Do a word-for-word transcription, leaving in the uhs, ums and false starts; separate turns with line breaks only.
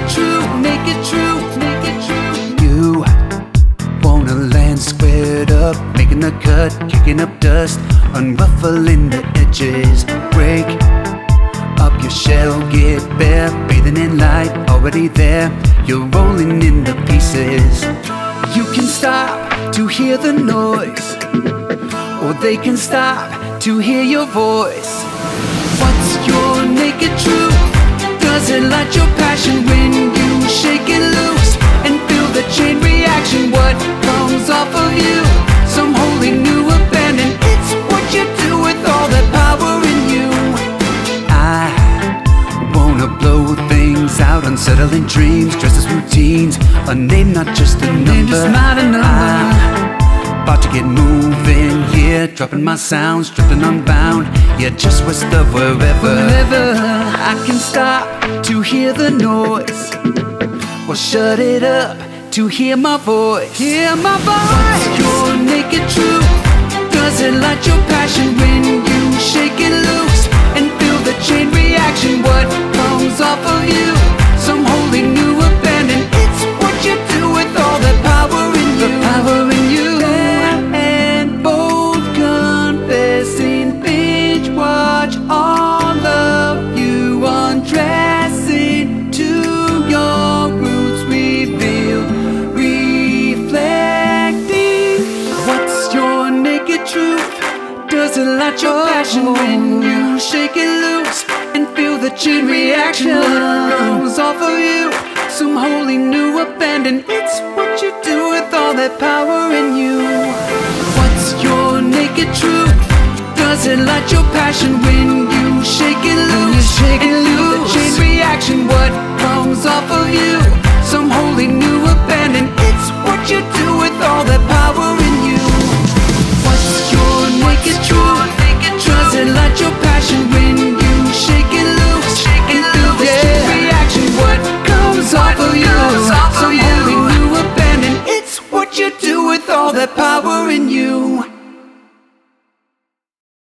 true, make it true, make it true. You wanna land squared up, making a cut, kicking up dust, unruffling the edges. Break up your shell, get bare, bathing in light, already there. You're rolling in the pieces. You can stop to hear the noise, or they can stop to hear your voice. What's your naked truth? Does it light your passion when you shake it loose and feel the chain reaction? What comes off of you? Some holy new abandon. It's what you do with all that power in you. I wanna blow things out, unsettling dreams, dressed as routines. A name, not just a number. Just not a number. I'm about to get moving, yeah, dropping my sounds, drifting unbound, yeah, just west of wherever. Wherever I can stop to hear the noise, or shut it up to hear my voice. Hear my voice. What's your naked truth? Does it light your passion when you shake it loose and feel the chain reaction? What comes off of you? Some holy new abandon. It's what you do with all that power in you. The power in you. And bold confessing, binge watch all of you undressing to your roots revealed, reflecting. What's your naked truth? Does it light your passion when you shake it loose and feel the chain reaction? What goes off of you? Some holy new abandon. It's what you do with all that power in you. What's your naked truth? Does it light your passion when you shake it loose and feel the chain reaction? What comes off of you?